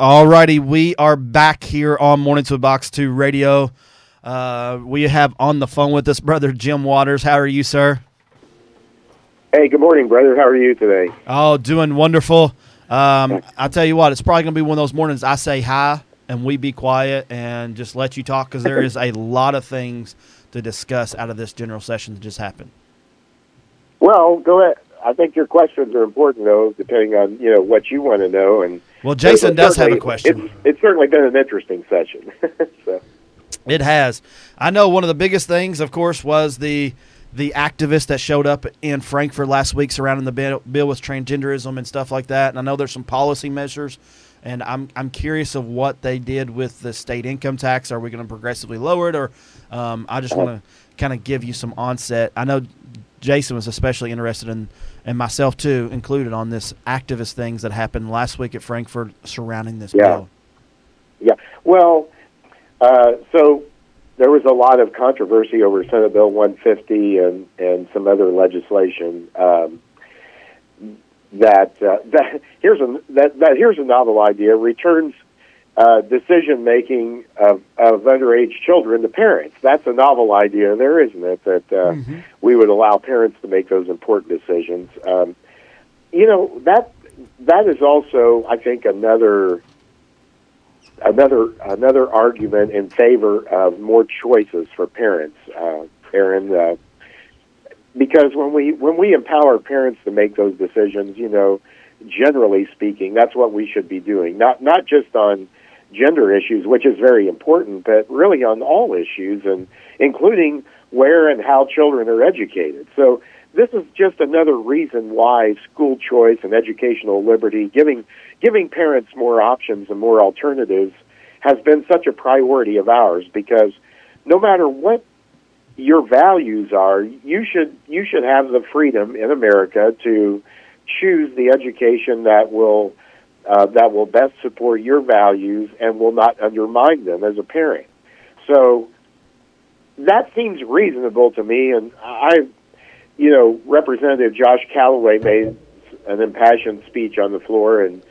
All righty, we are back here on Mornings with Box 2 Radio. We have on the phone with us Brother Jim Waters. How are you, sir? Hey, good morning, brother. How are you today? Oh, doing wonderful. I'll tell you what, it's probably going to be one of those mornings I say hi and we be quiet and just let you talk because there is a lot of things to discuss out of this general session that just happened. Well, go ahead. I think your questions are important, though, depending on what you want to know. And well, Jason does have a question. It's certainly been an interesting session. So. It has. I know one of the biggest things, of course, was the activists that showed up in Frankfort last week surrounding the bill with transgenderism and stuff like that. And I know there's some policy measures, and I'm curious of what they did with the state income tax. Are we going to progressively lower it, or I just want to kind of give you some onset. I know Jason was especially interested in, and myself too, included on this activist things that happened last week at Frankfort surrounding this bill. Yeah. Well, so there was a lot of controversy over Senate Bill 150 and some other legislation. Here's a novel idea: returns decision making of underage children to parents. That's a novel idea there, isn't it? That we would allow parents to make those important decisions. That is also, I think, another argument in favor of more choices for parents, Aaron. Because when we empower parents to make those decisions, generally speaking, that's what we should be doing. Not just on gender issues, which is very important, but really on all issues, and including where and how children are educated. So this is just another reason why school choice and educational liberty, giving parents more options and more alternatives, has been such a priority of ours. Because no matter what your values are, you should have the freedom in America to choose the education that will best support your values and will not undermine them as a parent. So that seems reasonable to me, and Representative Josh Callaway made an impassioned speech on the floor, and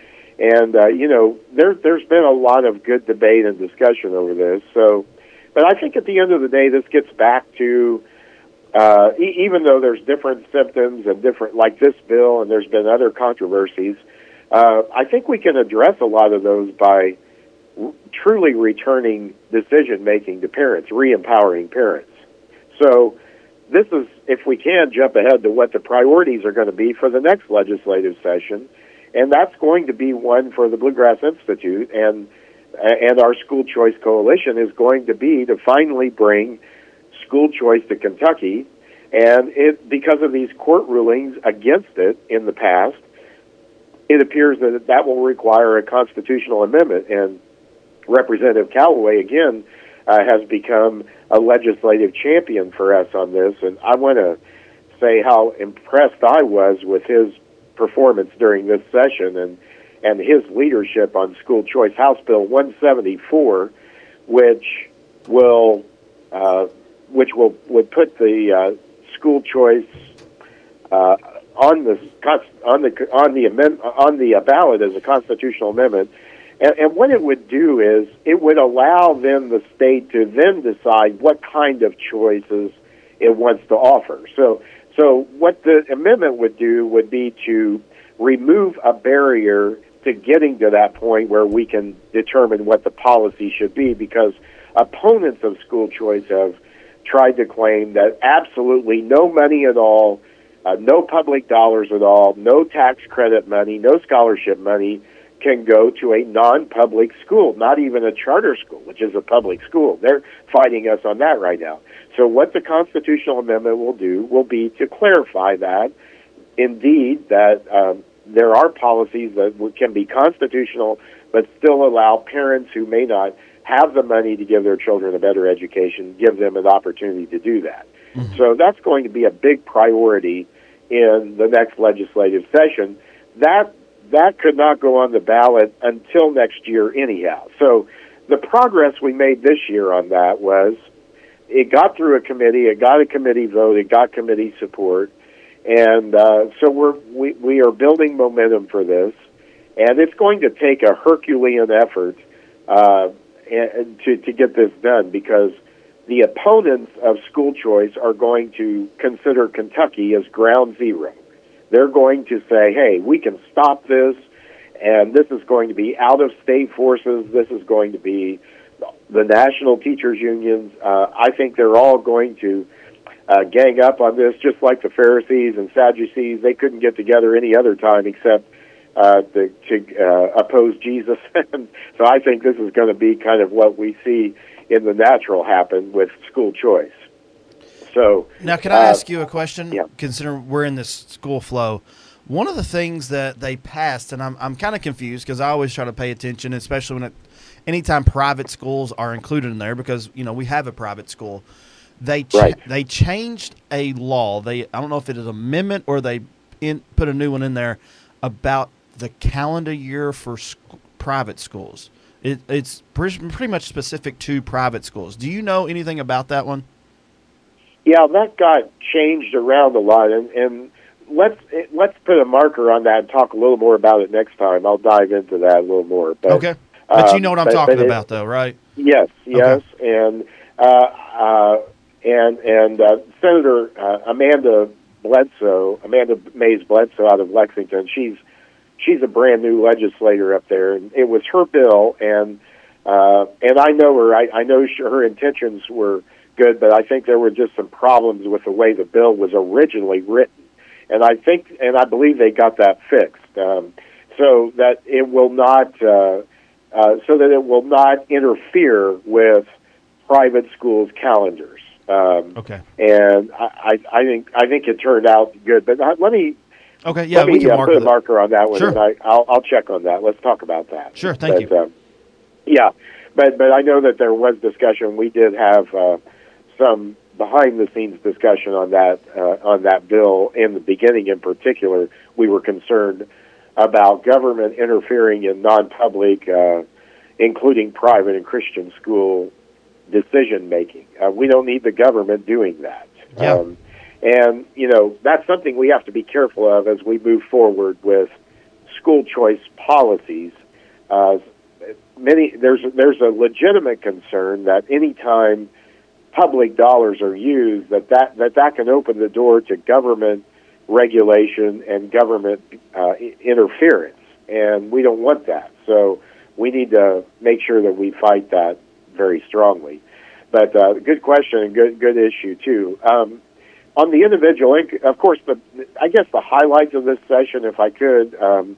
there's been a lot of good debate and discussion over this. So, but I think at the end of the day, this gets back to even though there's different symptoms and different, like this bill, and there's been other controversies. I think we can address a lot of those by truly returning decision-making to parents, re-empowering parents. So this is, if we can, jump ahead to what the priorities are going to be for the next legislative session, and that's going to be one for the Bluegrass Institute and our School Choice Coalition is going to be to finally bring school choice to Kentucky, and because of these court rulings against it in the past, it appears that will require a constitutional amendment, and Representative Callaway, again, has become a legislative champion for us on this, and I want to say how impressed I was with his performance during this session and his leadership on school choice. House Bill 174, which would put the school choice on the ballot as a constitutional amendment, and what it would do is it would allow then the state to then decide what kind of choices it wants to offer. So what the amendment would do would be to remove a barrier to getting to that point where we can determine what the policy should be, because opponents of school choice have tried to claim that absolutely no money at all, no public dollars at all, no tax credit money, no scholarship money can go to a non-public school, not even a charter school, which is a public school. They're fighting us on that right now. So what the constitutional amendment will do will be to clarify that, indeed, that there are policies that can be constitutional but still allow parents who may not have the money to give their children a better education, give them an opportunity to do that. Mm-hmm. So that's going to be a big priority in the next legislative session. That could not go on the ballot until next year anyhow. So the progress we made this year on that was it got through a committee, it got a committee vote, it got committee support, and so we are building momentum for this. And it's going to take a Herculean effort to get this done, because the opponents of school choice are going to consider Kentucky as ground zero. They're going to say, hey, we can stop this, and this is going to be out-of-state forces. This is going to be the national teachers unions. I think they're all going to gang up on this, just like the Pharisees and Sadducees. They couldn't get together any other time except to oppose Jesus. So I think this is going to be kind of what we see in the natural happen with school choice. So now, can I ask you a question? Yeah. Considering we're in this school flow, one of the things that they passed, and I'm kind of confused because I always try to pay attention, especially when anytime private schools are included in there, because we have a private school. They changed a law. I don't know if it is an amendment or they put a new one in there about the calendar year for private schools. It's pretty much specific to private schools. Do you know anything about that one? Yeah, that got changed around a lot, and let's put a marker on that and talk a little more about it next time. I'll dive into that a little more. But, okay, but you know what I'm talking about, though, right? Yes, Okay. And Senator Amanda Mays Bledsoe out of Lexington. She's a brand new legislator up there, and it was her bill, and I know her. I know her intentions were good, but I think there were just some problems with the way the bill was originally written, and I believe they got that fixed, so that it will not interfere with private schools' calendars. Okay. And I think it turned out good, but let me. Okay, yeah, we can put a marker on that one, Sure. and I'll check on that. Let's talk about that. Sure, thank you. Yeah, but I know that there was discussion. We did have some behind-the-scenes discussion on that bill. In the beginning, in particular, we were concerned about government interfering in non-public, including private and Christian school decision-making. We don't need the government doing that. Yeah. And, that's something we have to be careful of as we move forward with school choice policies. There's a legitimate concern that any time public dollars are used, that can open the door to government regulation and government interference. And we don't want that. So we need to make sure that we fight that very strongly. But good question and good issue, too. On the individual, of course, I guess the highlights of this session, if I could,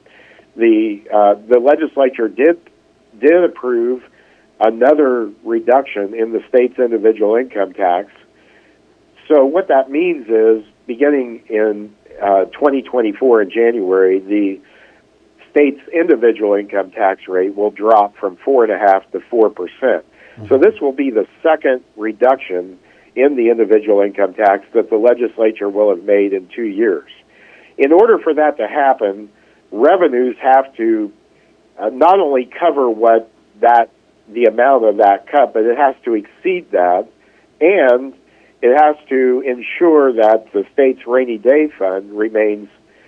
the legislature did approve another reduction in the state's individual income tax. So what that means is, beginning in 2024 in January, the state's individual income tax rate will drop from 4.5% to 4%. Mm-hmm. So this will be the second reduction in the individual income tax that the legislature will have made in 2 years. In order for that to happen, revenues have to not only cover the amount of that cut, but it has to exceed that, and it has to ensure that the state's rainy day fund remains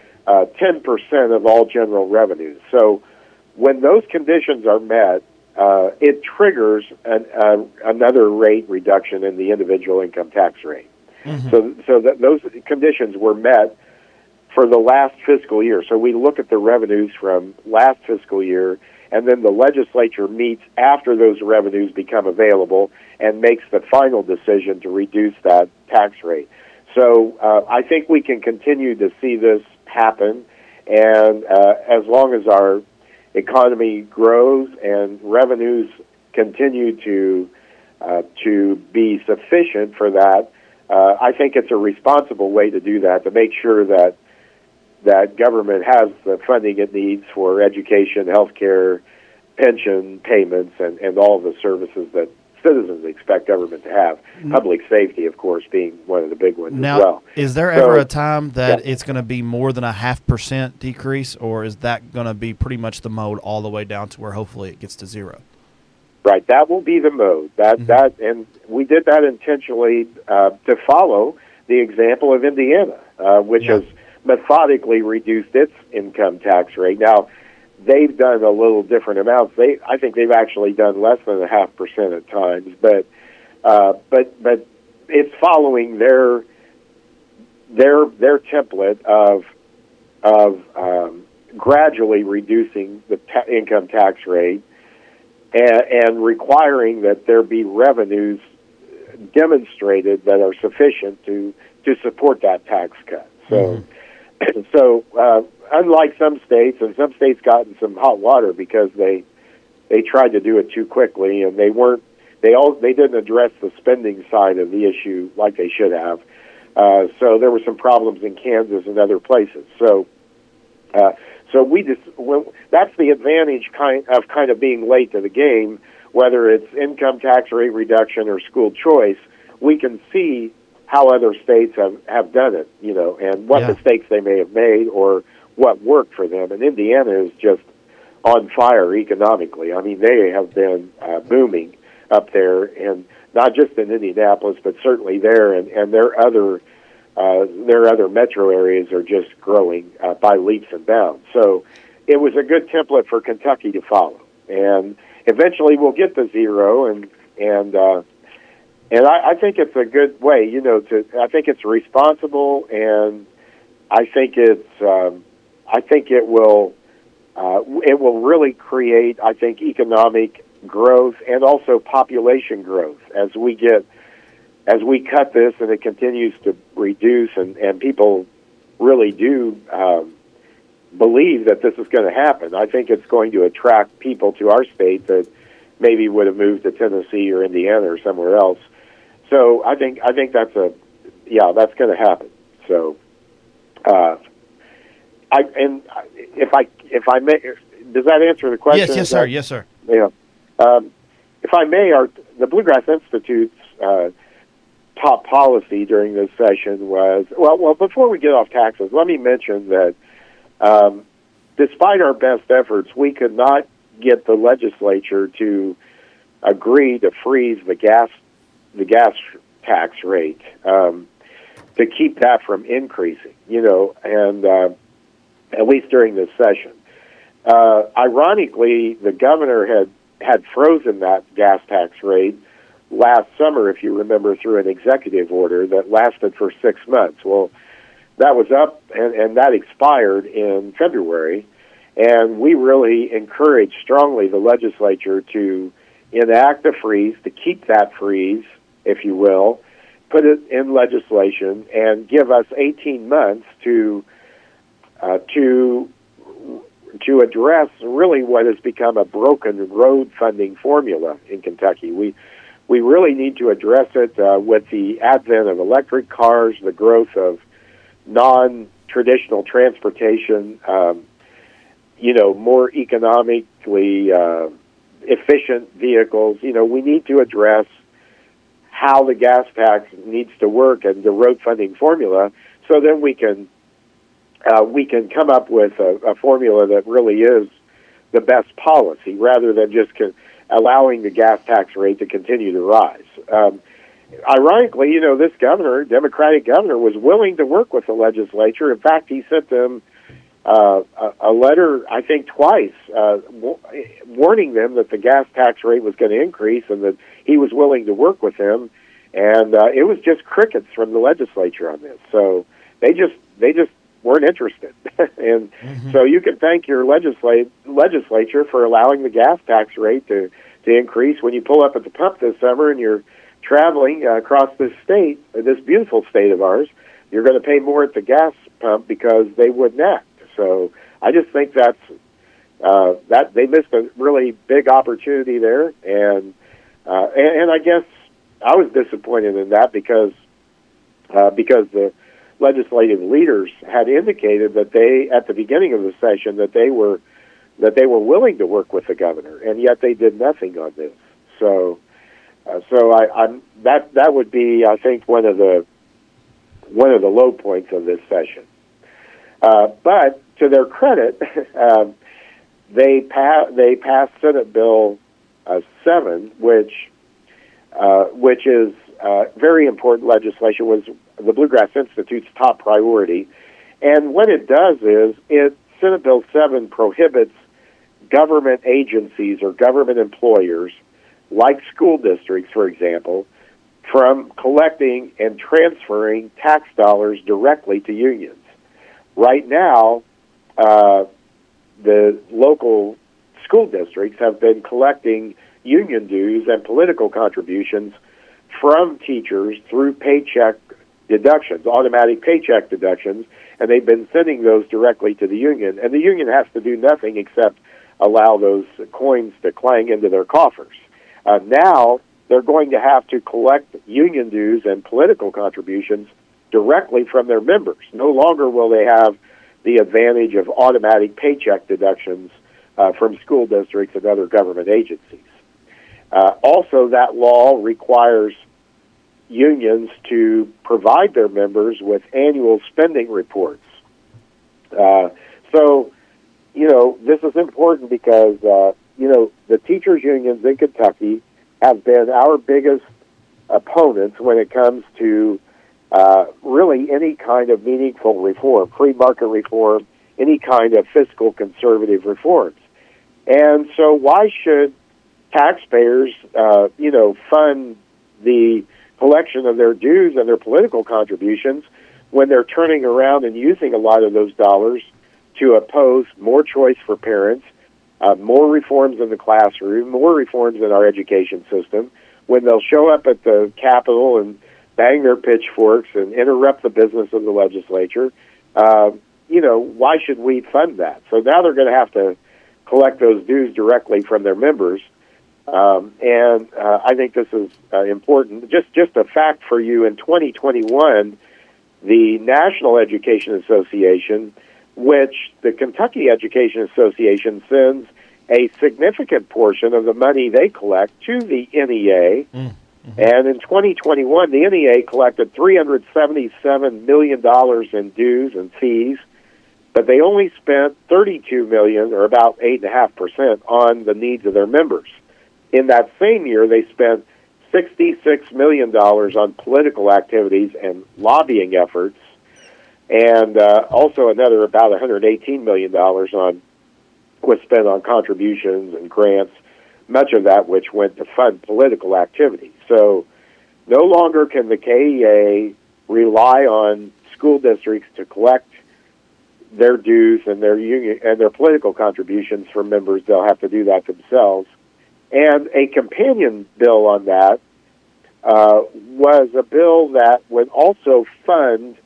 10% of all general revenues. So when those conditions are met, it triggers another rate reduction in the individual income tax rate. Mm-hmm. So that those conditions were met for the last fiscal year. So we look at the revenues from last fiscal year, and then the legislature meets after those revenues become available and makes the final decision to reduce that tax rate. So I think we can continue to see this happen, and as long as our economy grows and revenues continue to be sufficient for that, I think it's a responsible way to do that, to make sure that government has the funding it needs for education, healthcare, pension payments, and all of the services that citizens expect government to have. Public safety, of course, being one of the big ones now, as well. Is there ever a time that it's going to be more than a 0.5% decrease, or is that going to be pretty much the mode all the way down to where hopefully it gets to zero? Right, that will be the mode. And we did that intentionally to follow the example of Indiana, which has methodically reduced its income tax rate. Now, they've done a little different amounts. I think they've actually done less than 0.5% at times, but it's following their template of gradually reducing the income tax rate and requiring that there be revenues demonstrated that are sufficient to support that tax cut. So, unlike some states, and some states got in some hot water because they tried to do it too quickly, and they didn't address the spending side of the issue like they should have. So there were some problems in Kansas and other places. So that's the advantage kind of being late to the game. Whether it's income tax rate reduction or school choice, we can see how other states have done it, and what mistakes they may have made or what worked for them. And Indiana is just on fire economically. I mean, they have been booming up there, and not just in Indianapolis, but certainly there, and their other metro areas are just growing by leaps and bounds. So it was a good template for Kentucky to follow, and eventually we'll get to zero, and I think it's a good way, I think it's responsible, and I think it will really create, I think, economic growth and also population growth as we cut this and it continues to reduce, and people really do believe that this is going to happen. I think it's going to attract people to our state that maybe would have moved to Tennessee or Indiana or somewhere else. So I think that's going to happen. So, if I may, does that answer the question? Yes, sir. Yes, sir. Yeah. If I may, the Bluegrass Institute's top policy during this session was, well, before we get off taxes, let me mention that despite our best efforts, we could not get the legislature to agree to freeze the gas tax rate, to keep that from increasing, and at least during this session. Ironically, the governor had frozen that gas tax rate last summer, if you remember, through an executive order that lasted for 6 months. Well, that was up, and that expired in February, and we really encouraged strongly the legislature to enact a freeze, to keep that freeze, if you will, put it in legislation, and give us 18 months to address really what has become a broken road funding formula in Kentucky. We really need to address it with the advent of electric cars, the growth of non-traditional transportation, more economically efficient vehicles. We need to address how the gas tax needs to work and the road funding formula, so then we can come up with a formula that really is the best policy, rather than just allowing the gas tax rate to continue to rise. Ironically, this Democratic governor, was willing to work with the legislature. In fact, he sent them a letter, I think twice, warning them that the gas tax rate was going to increase and that he was willing to work with them. And it was just crickets from the legislature on this. So they just weren't interested. And so you can thank your legislature for allowing the gas tax rate to increase. When you pull up at the pump this summer and you're traveling across this state, this beautiful state of ours, you're going to pay more at the gas pump because they wouldn't act. So I just think that they missed a really big opportunity there, and I guess I was disappointed in that because the legislative leaders had indicated that they, at the beginning of the session, that they were willing to work with the governor, and yet they did nothing on this. So that would be, I think, one of the low points of this session. But to their credit, they passed Senate Bill 7, which is very important legislation. Was the Bluegrass Institute's top priority, and what it does is Senate Bill 7 prohibits government agencies or government employers, like school districts, for example, from collecting and transferring tax dollars directly to unions. Right now, the local school districts have been collecting union dues and political contributions from teachers through paycheck deductions, automatic paycheck deductions, and they've been sending those directly to the union. And the union has to do nothing except allow those coins to clang into their coffers. Now, they're going to have to collect union dues and political contributions directly from their members. No longer will they have the advantage of automatic paycheck deductions from school districts and other government agencies. Also, that law requires unions to provide their members with annual spending reports. So, this is important because, the teachers' unions in Kentucky have been our biggest opponents when it comes to really any kind of meaningful reform, free market reform, any kind of fiscal conservative reforms. And so why should taxpayers, fund the collection of their dues and their political contributions when they're turning around and using a lot of those dollars to oppose more choice for parents, more reforms in the classroom, more reforms in our education system, when they'll show up at the Capitol and bang their pitchforks and interrupt the business of the legislature? Why should we fund that? So now they're going to have to collect those dues directly from their members. And I think this is important. Just a fact for you, in 2021, the National Education Association, which the Kentucky Education Association sends a significant portion of the money they collect to the NEA. And in 2021, the NEA collected $377 million in dues and fees, but they only spent $32 million, or about 8.5%, on the needs of their members. In that same year, they spent $66 million on political activities and lobbying efforts, and also another about $118 million was spent on contributions and grants, much of that which went to fund political activity. So no longer can the KEA rely on school districts to collect their dues and their union and their political contributions from members. They'll have to do that themselves. And a companion bill on that was a bill that would also fund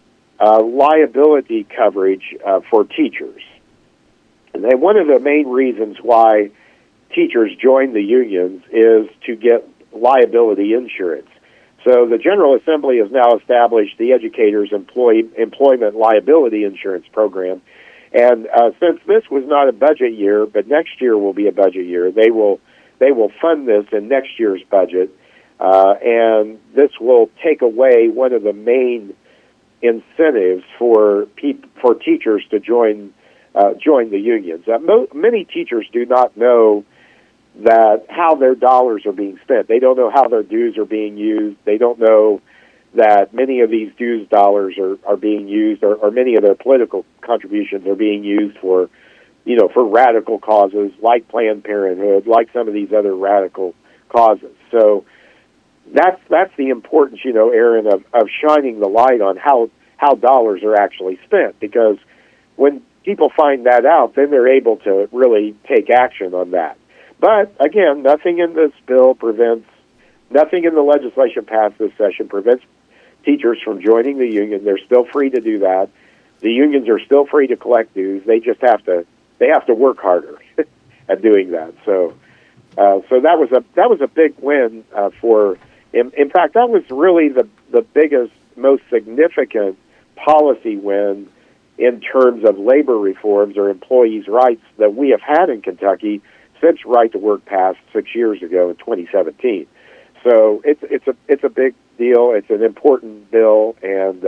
liability coverage for teachers. And then one of the main reasons why teachers join the unions is to get liability insurance. So the General Assembly has now established the Educators Employment Liability Insurance Program. And since this was not a budget year, but next year will be a budget year, they will fund this in next year's budget. And this will take away one of the main incentives for teachers to join the unions. Many teachers do not know that how their dollars are being spent. They don't know how their dues are being used. They don't know that many of these dues dollars are being used, or many of their political contributions are being used for radical causes like Planned Parenthood, like some of these other radical causes. So that's the importance, Aaron, of shining the light on how dollars are actually spent, because when people find that out, then they're able to really take action on that. But, again, nothing in this bill nothing in the legislation passed this session prevents teachers from joining the union. They're still free to do that. The unions are still free to collect dues. They just have to work harder at doing that. So that was a big win for. In fact, that was really the biggest, most significant policy win in terms of labor reforms or employees' rights that we have had in Kentucky since Right to Work passed 6 years ago in 2017. So it's a big deal. It's an important bill, and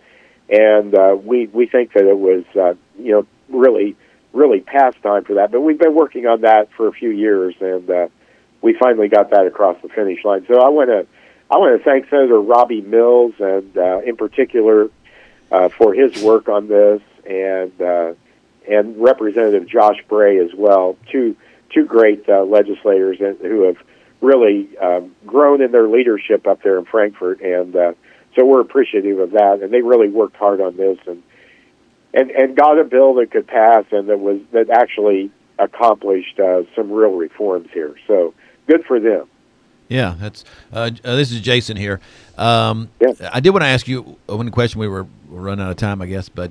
we think that it was really past time for that. But we've been working on that for a few years, and we finally got that across the finish line. So I want to thank Senator Robbie Mills, and in particular for his work on this, and Representative Josh Bray as well. Two great legislators who have really grown in their leadership up there in Frankfort, and so we're appreciative of that. And they really worked hard on this and got a bill that could pass and that actually accomplished some real reforms here. So good for them. Yeah, that's. This is Jason here. Yes. I did want to ask you one question. We're running out of time, I guess, but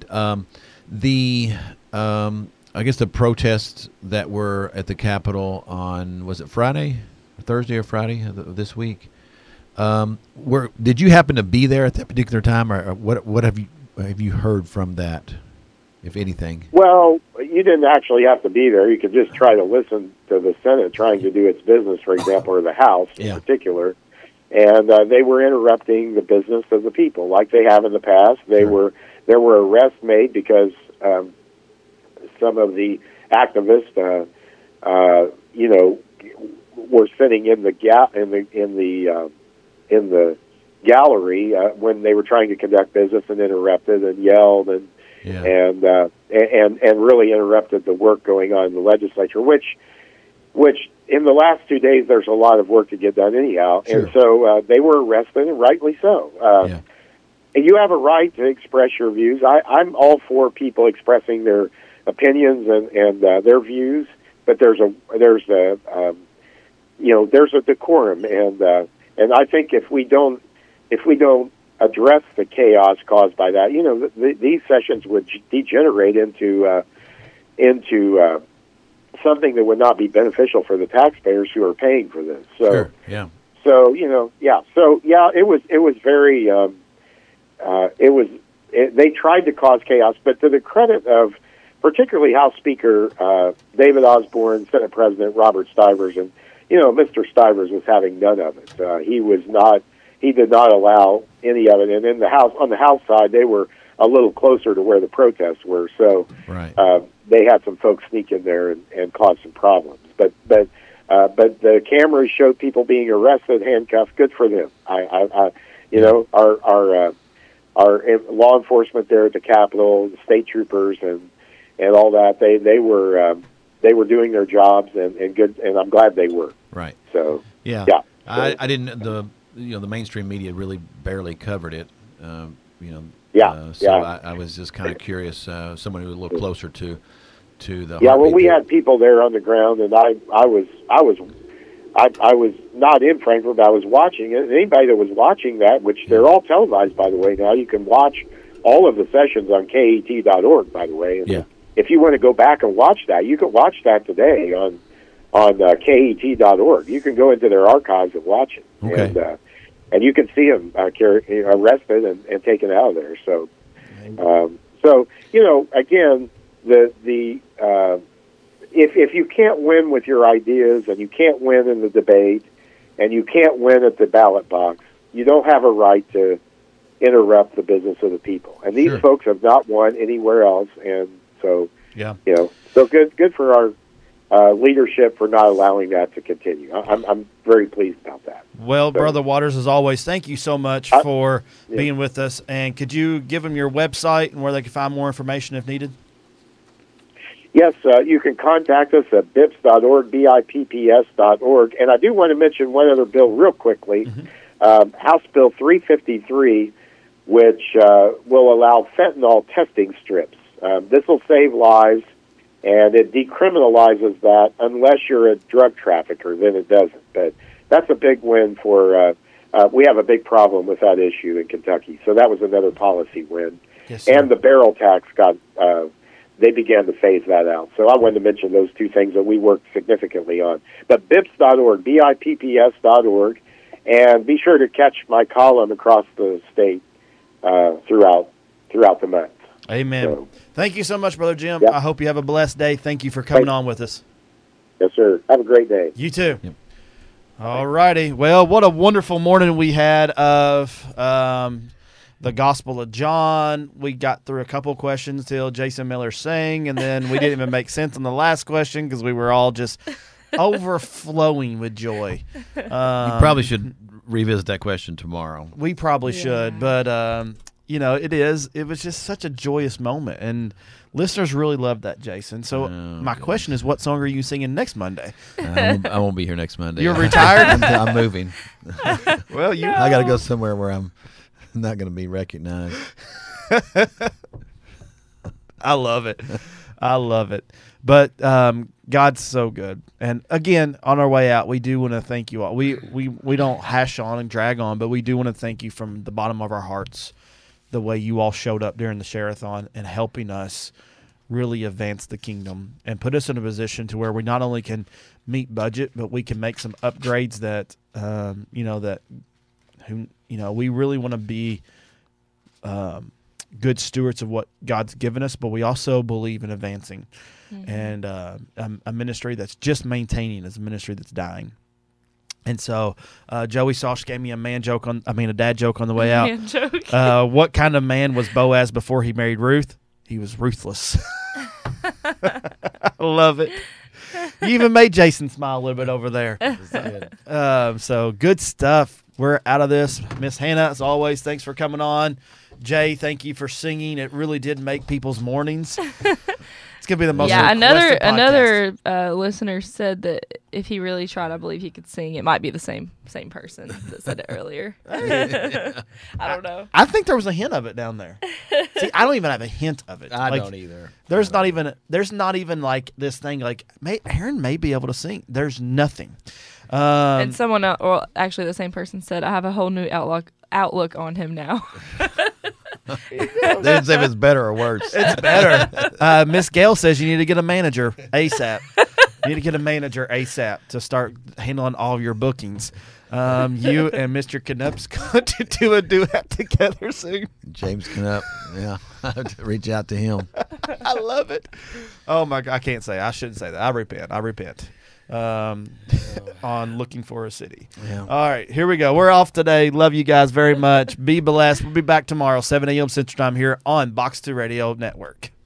I guess the protests that were at the Capitol on, was it Thursday or Friday of this week? Did you happen to be there at that particular time, or what have you heard from that, if anything? Well, you didn't actually have to be there. You could just try to listen to the Senate trying to do its business, for example, or the House in particular. And they were interrupting the business of the people, like they have in the past. There were arrests made because some of the activists, were sitting in the gallery when they were trying to conduct business and interrupted and yelled and really interrupted the work going on in the legislature, which in the last 2 days there's a lot of work to get done anyhow. Sure. And so they were arrested, and rightly so. And you have a right to express your views. I'm all for people expressing their opinions and their views, but there's a decorum, and I think if we don't address the chaos caused by that, these sessions would degenerate into something that would not be beneficial for the taxpayers who are paying for this. So, sure. Yeah. So it was very. They tried to cause chaos, but to the credit of particularly House Speaker David Osborne, Senate President Robert Stivers, and Mr. Stivers was having none of it. He did not allow any of it. And in the House, on the House side, they were a little closer to where the protests were, so they had some folks sneak in there and cause some problems. But the cameras showed people being arrested, handcuffed. Good for them. Our law enforcement there at the Capitol, the state troopers, and all that. They were doing their jobs and good, and I'm glad they were. Right. So yeah. I didn't. The mainstream media really barely covered it. I was just kind of curious. Someone who was a little closer to the. Yeah. Well, we had people there on the ground, and I was not in Frankfurt, but I was watching it. And anybody that was watching that, which they're all televised, by the way. Now you can watch all of the sessions on KET.org, by the way. And if you want to go back and watch that, you can watch that today on KET.org. You can go into their archives and watch it. Okay. And you can see him arrested and taken out of there. So, again, if you can't win with your ideas, and you can't win in the debate, and you can't win at the ballot box, you don't have a right to interrupt the business of the people. And these folks have not won anywhere else, and so so good for our leadership for not allowing that to continue. I'm very pleased about that. Well, Brother Waters, as always, thank you so much for being with us. And could you give them your website and where they can find more information if needed? Yes, you can contact us at BIPS.org, BIPPS.org. And I do want to mention one other bill real quickly, House Bill 353, which will allow fentanyl testing strips. This will save lives, and it decriminalizes that unless you're a drug trafficker, then it doesn't. But that's a big win for we have a big problem with that issue in Kentucky. So that was another policy win. Yes, and the barrel tax they began to phase that out. So I wanted to mention those two things that we worked significantly on. But BIPS.org, BIPPS.org, and be sure to catch my column across the state throughout the month. Amen. So, thank you so much, Brother Jim. Yep. I hope you have a blessed day. Thank you for coming on with us. Yes, sir. Have a great day. You too. Yep. All righty. Well, what a wonderful morning we had of the Gospel of John. We got through a couple questions till Jason Miller sang, and then we didn't even make sense on the last question because we were all just overflowing with joy. You probably should revisit that question tomorrow. We probably should, but it is. It was just such a joyous moment, and listeners really loved that, Jason. So my question is, what song are you singing next Monday? I won't be here next Monday. You're retired? I'm moving. Well, I got to go somewhere where I'm not going to be recognized. I love it. I love it. But God's so good. And again, on our way out, we do want to thank you all. We don't hash on and drag on, but we do want to thank you from the bottom of our hearts, the way you all showed up during the Share-a-thon and helping us really advance the kingdom and put us in a position to where we not only can meet budget, but we can make some upgrades that, we really want to be good stewards of what God's given us, but we also believe in advancing. Mm-hmm. And a ministry that's just maintaining is a ministry that's dying. And so Joey Sauce gave me a dad joke on the way out. Man joke. What kind of man was Boaz before he married Ruth? He was ruthless. I love it. You even made Jason smile a little bit over there. So good stuff. We're out of this. Miss Hannah, as always, thanks for coming on. Jay, thank you for singing. It really did make people's mornings. It's gonna be the most. Yeah, requested another podcast. listener said that if he really tried, I believe he could sing. It might be the same person that said it earlier. I don't know. I think there was a hint of it down there. See, I don't even have a hint of it. I don't either. There's not even like this thing like Aaron may be able to sing. There's nothing. And someone else, or actually the same person said, I have a whole new outlook on him now. They didn't say if it's better or worse. It's better. Miss Gail says you need to get a manager ASAP. You need to get a manager ASAP to start handling all of your bookings. You and Mr. Knupp's going to do a duet together soon. James Knupp, yeah. I have to reach out to him. I love it. Oh, my God. I can't say. I shouldn't say that. I repent. On Looking for a City. Yeah. All right, here we go. We're off today. Love you guys very much. Be blessed. We'll be back tomorrow, 7 a.m. Central Time here on Box 2 Radio Network.